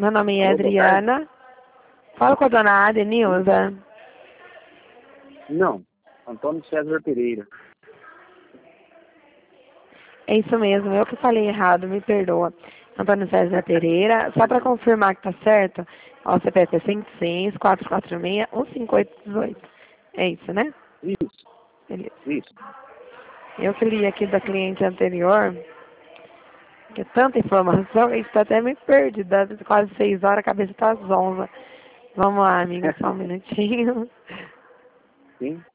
Meu nome é Alô, boa tarde. Adriana. Falo com a dona Adenilza. Não, Antônio César Pereira. É isso mesmo, eu que falei errado, me perdoa. Antônio César Pereira, só para confirmar que tá certo, ó, o CPF é 106 446 15818. É isso, né? Isso, Beleza. isso. Eu que li aqui da cliente anterior, que é tanta informação, a gente tá até meio perdida, quase 6 horas, a cabeça tá zonza. Vamos lá, amiga, só um minutinho. Sim.